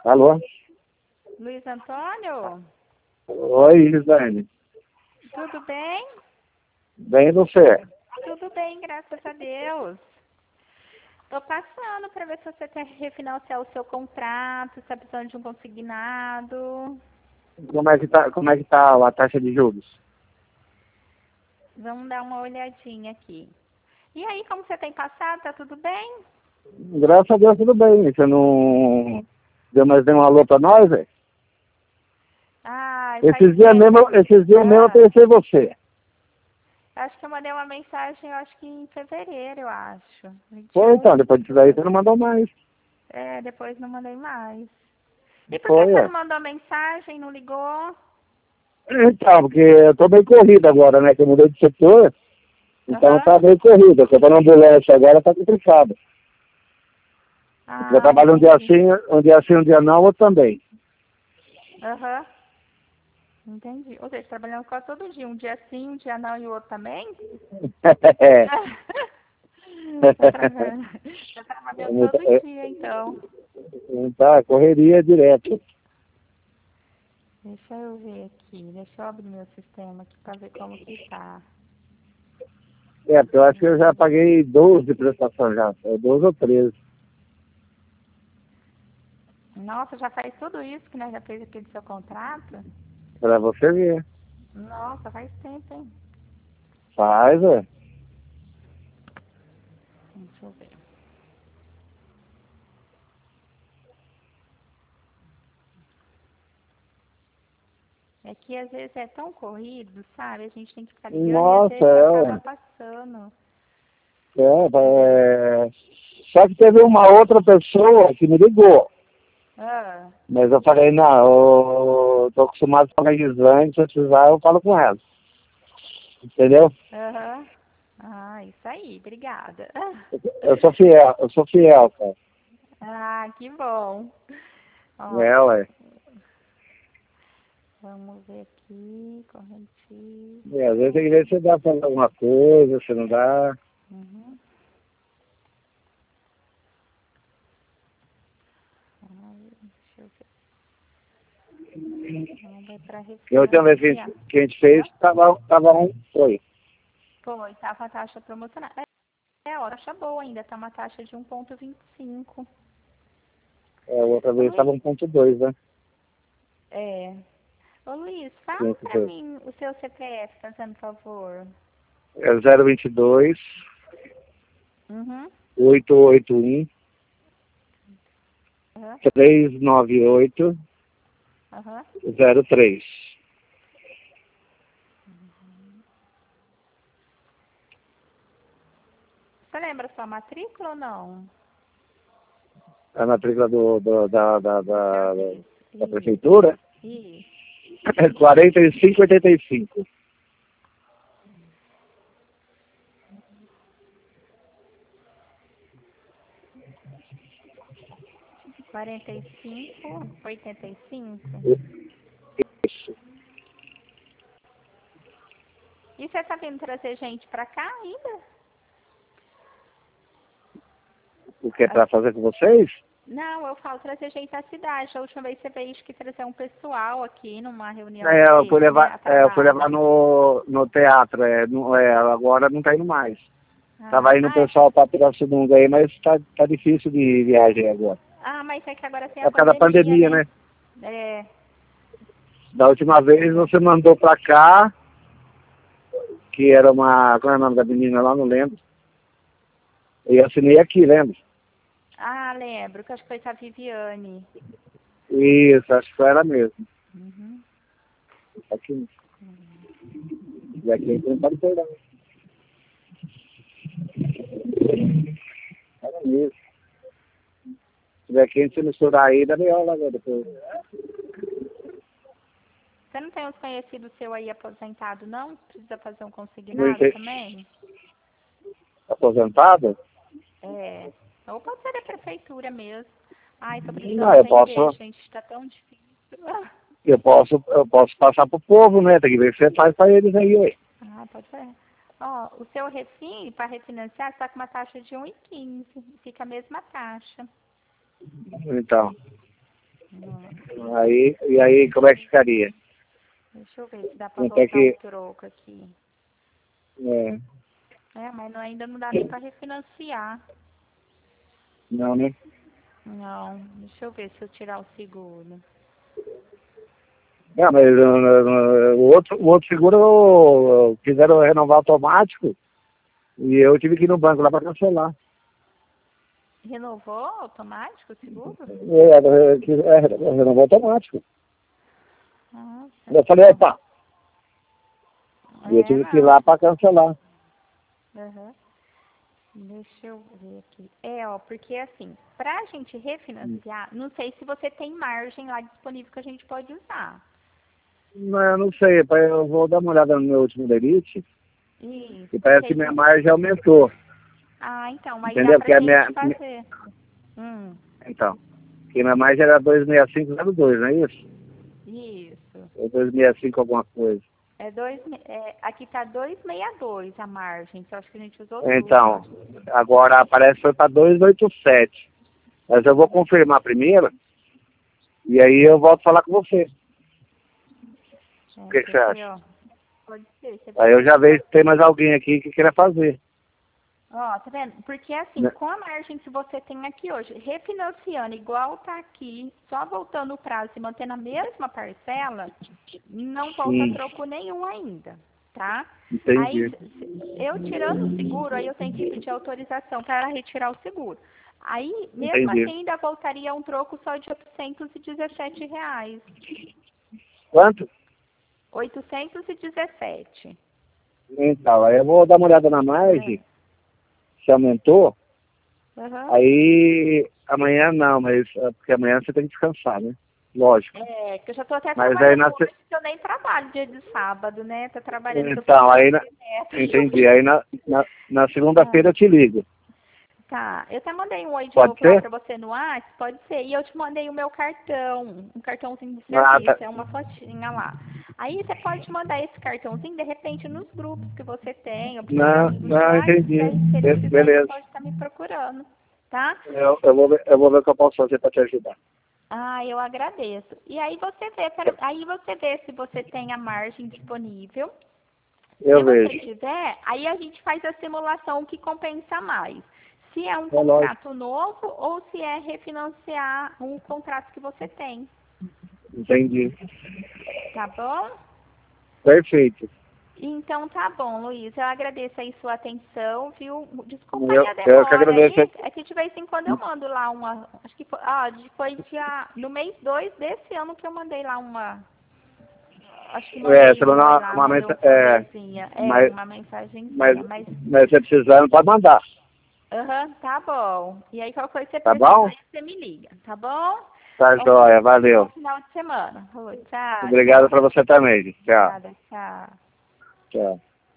Alô? Luiz Antônio? Oi, Gisane. Tudo bem? Bem você? Tudo bem, graças a Deus. Tô passando para ver se você quer refinanciar o seu contrato, se está precisando de um consignado. Como é que tá a taxa de juros? Vamos dar uma olhadinha aqui. E aí, como você tem passado? Tá tudo bem? Graças a Deus tudo bem. Você não deu mais nenhum alô pra nós, velho? Ai, faz Esses dias tempo. mesmo eu pensei em você. Acho que eu mandei uma mensagem, eu acho que em fevereiro, eu acho. Foi então, 21. depois disso daí você não mandou mais. É, depois não mandei mais. E por que Foi, você é. não mandou mensagem, não ligou? Então, porque eu tô bem corrido agora, né? Que eu mudei de setor, então Aham. tá bem corrido. Eu tô na ambulância agora, tá complicado. Eu Ah, trabalho entendi. um dia não, outro também. Aham. Entendi. Ou seja, trabalhando quase todo dia. Um dia sim, um dia não e o outro também? Tá trabalhando todo dia, então. Tá, correria direto. Deixa eu ver aqui. Deixa eu abrir meu sistema aqui pra ver como que tá. É, porque eu acho que eu já paguei 12 prestações já, 12 ou 13. Nossa, já faz tudo isso que nós já fez aqui do seu contrato? Pra você ver. Nossa, faz tempo, hein? Faz, é. Deixa eu ver. É que às vezes é tão corrido, sabe? A gente tem que ficar ligando e às Nossa, vezes acaba passando. é. Só que teve uma outra pessoa que me ligou. Ah, Mas eu falei, não, eu tô acostumado com a Gisane, se eu precisar eu falo com ela. Entendeu? aham. Ah, isso aí, obrigada. Eu sou fiel, cara. Ah, que bom. Ó, É, ué. vamos ver aqui, corrente. É, às vezes tem que ver se dá pra fazer alguma coisa, se não dá. Uhum. Ai, deixa eu ver. Vamos ver para E a última vez refinanciar. que a gente fez, tava um. Foi. Foi, tava a taxa promocional. Ó, taxa boa ainda, tá uma taxa de 1,25. É, a outra Ô vez Luiz, tava 1,2, né? é. Ô Luiz, fala Quinhentos pra vezes. mim o seu CPF, fazendo favor. É 022 Uhum. 881 Aham. 398 Aham. 03. Você lembra sua matrícula ou não? A matrícula Serviço. da Isso. prefeitura Isso. é 4585. 45,85. Isso. E você tá vindo trazer gente pra cá ainda? O que é para fazer com vocês? Não, eu falo trazer gente da cidade. A última vez você veio que trazer um pessoal aqui numa reunião que É, teve, né? A eu fui levar trabalho. no teatro. Agora não tá indo mais. Ah, Tava indo o pessoal para Pirassununga aí, mas tá difícil de viagem agora. mas é que agora tem É a por causa da pandemia, pandemia, né? né? É. Da última vez você mandou pra cá, que era uma. Qual é o nome da menina lá? Não lembro. Eu assinei aqui, lembra? Ah, lembro, que acho que foi com a Viviane. Isso, acho que foi ela mesmo. Uhum. Aqui. E aqui a gente não pode perder. Era mesmo. Se tiver quente, se misturar aí, dá melhor lá agora depois. Você não tem uns conhecidos seu aí aposentado, não? Precisa fazer um Não consignado sei. também? Aposentado? É. Ou pode ser da prefeitura mesmo. Ai, tô Não, precisando vender, gente. Tá tão difícil. eu posso passar pro povo, né? Tem que ver o que você faz pra eles aí, ué. Ah, pode ser. Ó, o seu refim, para refinanciar, está com uma taxa de 1,15. Fica a mesma taxa. Então. E aí, como é que ficaria? Deixa eu ver se dá pra Até voltar que- o troco aqui. É, Mas ainda não dá nem pra refinanciar. não, né? Não, deixa eu ver se eu tirar o seguro. Mas o outro seguro quiseram renovar automático e eu tive que ir no banco lá para cancelar. Renovou automático o seguro? Renovou automático. Nossa. Eu falei, opa, e eu tive que ir lá para cancelar. Uhum. Deixa eu ver aqui. Porque assim, pra gente refinanciar, não sei se você tem margem lá disponível que a gente pode usar. Não, eu não sei, eu vou dar uma olhada no meu último delete Isso. e parece que minha margem aumentou. Então, mas Entendeu? dá pra Porque gente fazer. Então, que minha margem era 265,02, não é isso? Isso. Ou 265 alguma coisa. Aqui tá 262 a margem, que eu acho que a gente usou Então, agora parece que foi para 287. Mas eu vou confirmar primeiro e aí eu volto a falar com você. O que você acha? Pode ser. Aí eu já vejo se tem mais alguém aqui que queira fazer. Tá vendo? Porque assim, com a margem que você tem aqui hoje, refinanciando igual tá aqui, só voltando o prazo e mantendo a mesma parcela, não volta troco nenhum ainda, tá? Entendi. Aí, eu tirando o seguro, aí eu tenho que pedir autorização para retirar o seguro. Aí, mesmo Entendi. assim, ainda voltaria um troco só de R$ 817. Quanto? 817. Então, aí eu vou dar uma olhada na margem, se aumentou. Aí amanhã não, mas porque amanhã você tem que descansar, né? Lógico. Que eu já tô até Mas trabalhando aí hoje, que eu nem trabalho dia de sábado, né? Tô trabalhando. Então, entendi. Aí na segunda-feira eu te ligo. Tá, eu até mandei um oi de Pode novo lá ser? pra você no WhatsApp, pode ser. E eu te mandei o meu cartão, um cartãozinho de Ah, serviço, tá. é uma fotinha lá. Aí você pode mandar esse cartãozinho, de repente, nos grupos que você tem, ou pros seus amigos Não, lá, entendi. se eles quiserem, Beleza. você pode estar me procurando, tá? Eu vou ver o que eu posso fazer para te ajudar. Eu agradeço. E aí você vê se você tem a margem disponível. Eu Se vejo. você tiver, aí a gente faz a simulação que compensa mais. Se é um lógico. contrato novo ou se é refinanciar um contrato que você tem. Entendi. Tá bom? Perfeito. Então tá bom, Luiz. Eu agradeço aí sua atenção, viu? Desculpa Eu aí a que demora agradeço. aí. É que de vez em quando eu mando lá uma. Acho que foi no mês 2 desse ano que eu mandei lá uma. Acho que mandei Você um oi mandou lá, uma mandei um mensagem. folderzinha. Mas, Uma mensagenzinha. mas você precisando, pode mandar. Tá bom. E aí, qualquer coisa você Tá precisa, bom? aí você me liga, tá bom? Tá joia, valeu. Bom final de semana. Tchau. Obrigado para você também. Tchau. Obrigada, tchau. Tchau.